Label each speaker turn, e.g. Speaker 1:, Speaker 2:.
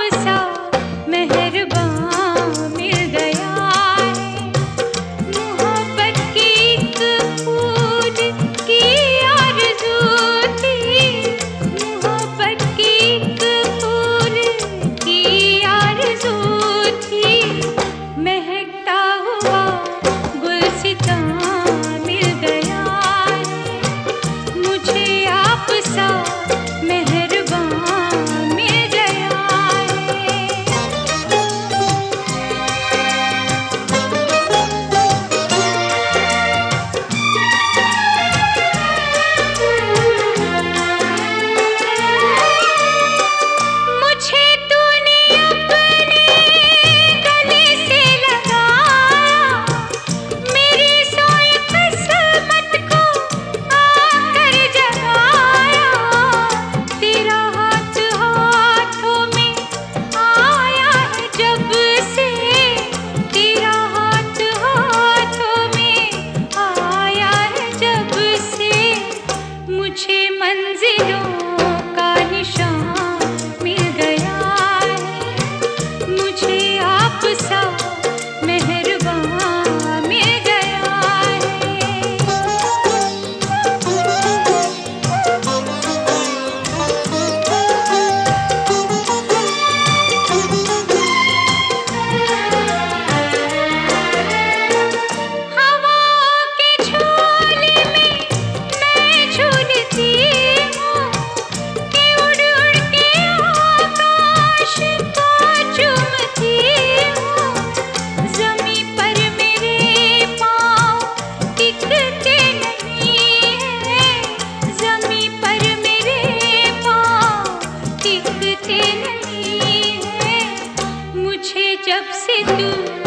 Speaker 1: सा मेहरबान मिल गया है। मोहब्बत की एक फूल की आरज़ू थी, मोहब्बत की एक फूल की आरज़ू थी। महकता हुआ गुलसिता मिल गया है, मुझे आप सा मेहरबान मिल गया है। मुझे तूने अपने गले से लगाया, मेरी सोई किस्मत को आकर जगाया। तेरा हाथ हाथों में आया है जब से, तेरा हाथ हाथों में आया है जब से। मुझे मंजिलों का निशान मिल गया है, मुझे आप सा मेहरबान मिल गया है। हवाओं के झोले में मैं झूलती हूँ कि उड़ उड़ के आकाश को चूमती हूँ। ज़मीं पर मेरे पाँव टिकते नहीं हैं, ज़मीं पर मेरे पाँव टिकते नहीं हैं। मुझे जब से तू